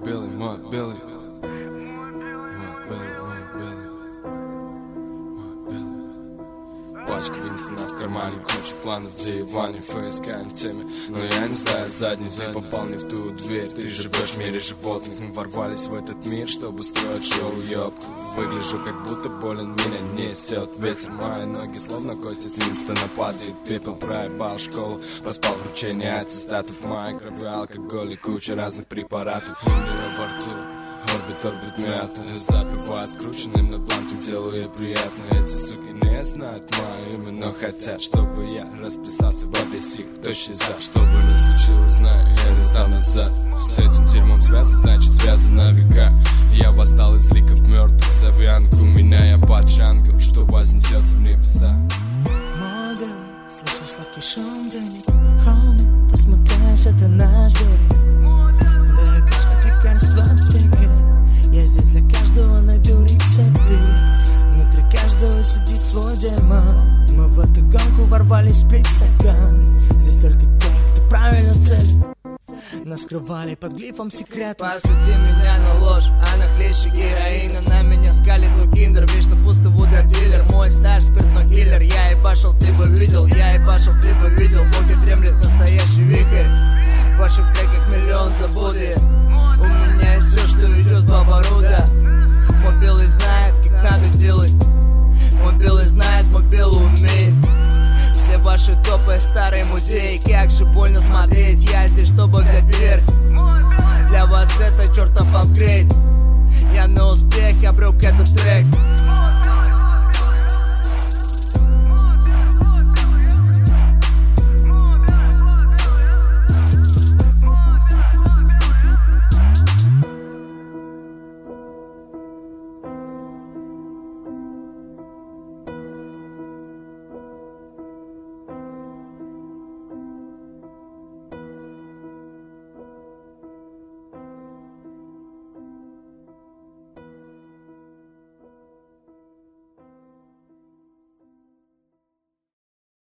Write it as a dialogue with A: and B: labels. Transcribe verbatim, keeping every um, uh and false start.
A: белый, мой белый. Мой белый, мой белый. Мой белый. Пачка Винстона в кармане, куча планов, где Иване, ФСК не в теме. Но я не знаю задний, ты попал не в ту дверь. Ты живешь в мире животных, мы ворвались в этот мир, чтобы строить шоу, ёбку. Выгляжу, как будто болен, меня несет ветер. Мои ноги словно кости с Винстона падает пепел. Проебал школу, проспал вручение аттестатов. В моей крови алкоголь и куча разных препаратов. У нее во рту орбит, орбит мятно. Я запиваю скрученным на бланте, делаю ей приятно. Эти суки не знают мое имя, но хотят, чтобы я расписался в объясник. Тощий за, что бы ни случилось, знаю, я не сдам назад. С этим дерьмом связан, значит связан на века. Я восстал из ликов мертвых, зови ангел. Меня я падший ангел, что вознесется в небеса.
B: Мой белый, слышу сладкий шум денег. Хоми, ты смыкаешь, это наш берег. Да, кэш как лекарство в аптеке. Я здесь для каждого найду рецепты. Внутри каждого сидит свой демон. Мы в эту гонку ворвались сплит-секунд. Здесь только те, кто правильно целит. Нас скрывали под глифом секретов.
C: Посади меня на ложь, а на хлеще героина. На меня скалит твой киндер, вечно пусто в драг-дилер. Мой стаж спиртной киллер. Я ебашил, ты бы видел, я ебашил, ты бы видел. В боке дремлет настоящий вихрь. В ваших треках миллион забуды. У меня есть все, что идет в оборота. Мой белый знает, как надо делать. Мой белый знает, мой белый умеет. Все ваши топы, старые музеи. Как же больно смотреть, я здесь, чтобы взять вверх. Для вас это чертов апгрейд. Я на успех, я брюк этот трек.